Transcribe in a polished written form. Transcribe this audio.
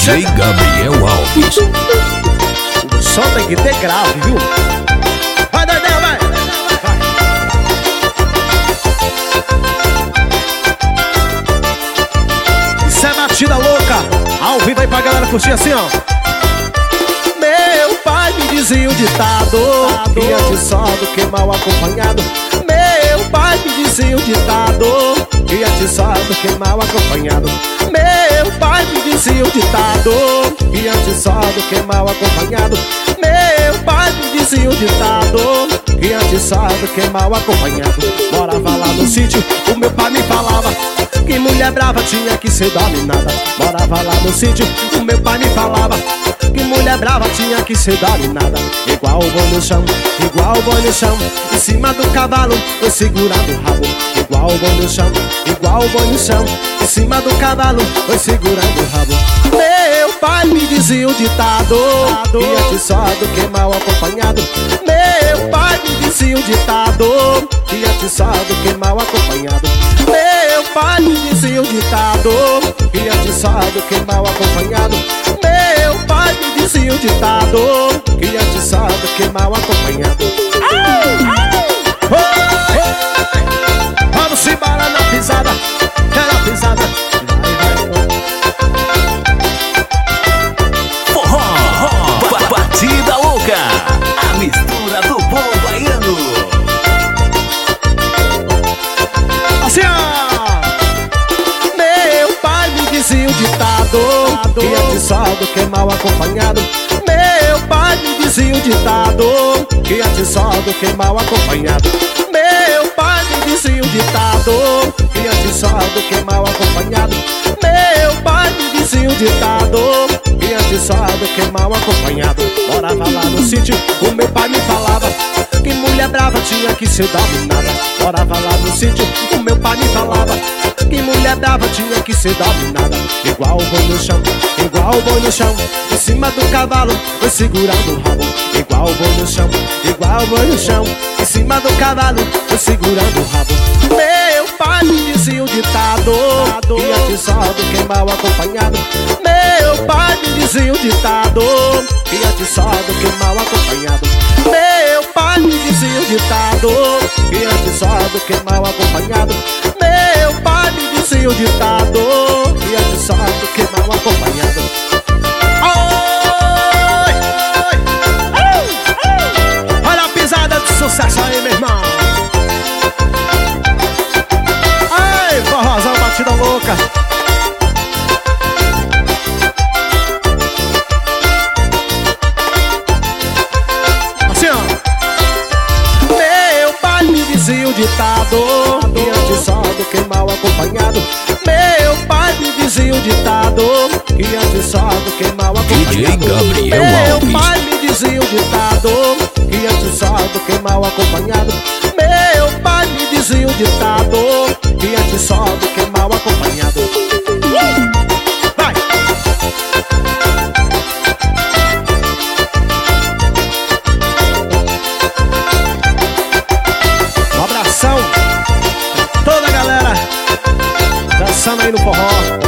DJ Gabriel Alves. O som tem que ter grave, viu? Vai, doidão, vai! Isso é batida louca. Ao vivo aí pra galera curtir assim, ó. Meu pai me dizia o ditado: que antes só do que mal acompanhado. Meu pai me dizia o ditado: que antes só do que mal acompanhado. Meu pai me dizia o ditado: que antes só do que mal acompanhado. Meu pai me dizia o ditado: que antes só do que mal acompanhado. Morava lá no sítio, o meu pai me falava que mulher brava tinha que ser dominada. Morava lá no sítio, o meu pai me falava que mulher brava tinha que ser dominada. Igual o boi no chão, igual o boi no chão, em cima do cavalo, foi segurando o rabo. Igual o boi no chão, igual o boi no chão, em cima do cavalo, foi segurando o rabo. Meu pai me dizia o ditado: que antes só do que mal acompanhado. Meu pai me dizia o ditado: que antes só do que mal acompanhado. Meu pai me dizia o ditado: que antes só do que mal acompanhado. Meu pai me dizia o ditado: que antes só do que mal acompanhado. Vamos embora na pisada, é na pisada. Forró, batida louca, a mistura do bom baiano. Assim, ó. Meu pai me dizia o ditado: que antes só do que mal acompanhado. Meu pai me dizia o ditado: que antes só do que mal acompanhado. Meu pai me dizia o ditado: que antes só do que mal acompanhado. Meu pai me dizia o ditado: que antes só do que mal acompanhado. Morava lá no sítio, o meu pai me falava que mulher brava tinha que ser dominada. Morava lá no sítio, o meu pai me falava que mulher brava tinha que ser dominada. Igual o boi no chão, igual o boi no chão, em cima do cavalo, foi segurando o rabo. Igual o boi no chão, igual o boi no chão, em cima do cavalo, foi segurando o rabo. Meu pai me dizia o ditado: que antes só do que mal acompanhado. Meu pai me dizia o ditado: que antes só do que mal acompanhado. Meu pai me dizia o ditado: que antes só do que mal acompanhado. Meu pai me dizia o ditado: que antes só do que mal acompanhado. Oi! Olha a pisada de sucesso aí, meu irmão. Ai, forrozão, batida louca. Assim, ó. Meu pai me dizia o ditado: que antes só do que mal acompanhado. Meu pai me dizia o ditado: que antes só do que mal acompanhado. DJ Gabriel Meu Alves. pai me dizia o ditado: que antes só do que mal acompanhado. Meu pai me dizia o ditado: que antes só do que mal acompanhado. Vai! Um abração pra toda a galera dançando aí no forró.